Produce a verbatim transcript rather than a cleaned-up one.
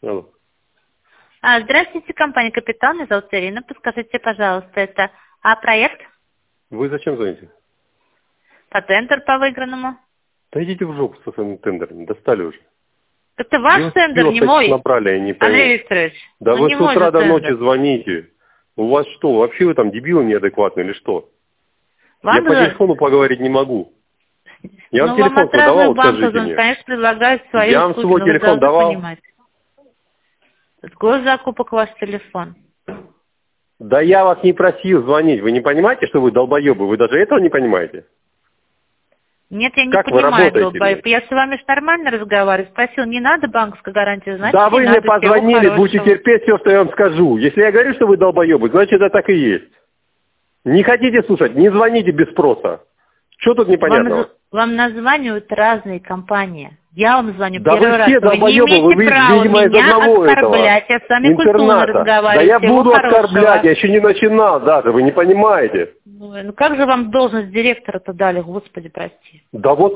Алло. А, здравствуйте, компания «Капитал», меня зовут Ирина. Подскажите, пожалуйста, это А-проект? Вы зачем звоните? По тендер по выигранному. Да идите в жопу со своим тендером, достали уже. Это ваш Вы тендер, не велосипед мой. набрали, я не пойму. Андрей Викторович, Да ну вы не с мой утра же до ночи тендер. звоните. У вас что, вообще вы там дебилы неадекватные или что? Вам Я по же- телефону поговорить не могу. Я Ну, вам вам телефон от свой давал, разных вот банков, скажите звонят, мне. конечно, предлагают свои Я вам услуги, свой но вы телефон должны давал? понимать. Это госзакупок ваш телефон. Да я вас не просил звонить. Вы не понимаете, что вы долбоебы? Вы даже этого не понимаете? Нет, я не Как вы понимаю, работаете, долбоеб. блядь? Я с вами ж нормально разговариваю. Спросил, не надо банковской гарантии, значит, Да не вы мне надо. Всего позвонили, будете хорошего. терпеть все, что я вам скажу. Если я говорю, что вы долбоебы, значит это так и есть. Не хотите слушать, не звоните без спроса. Что тут Вам, непонятного? з- вам названивают разные компании. Я вам звоню Да первый вы раз. все Вы не долбоебы, вы, имеете права видимо, из меня одного оскорблять. этого Я с вами культурно интерната. Да разговариваю. я Всего буду хорошего. оскорблять, я еще не начинал даже, вы не понимаете. Ну, ну как же вам должность директора-то дали, господи, прости. Да вот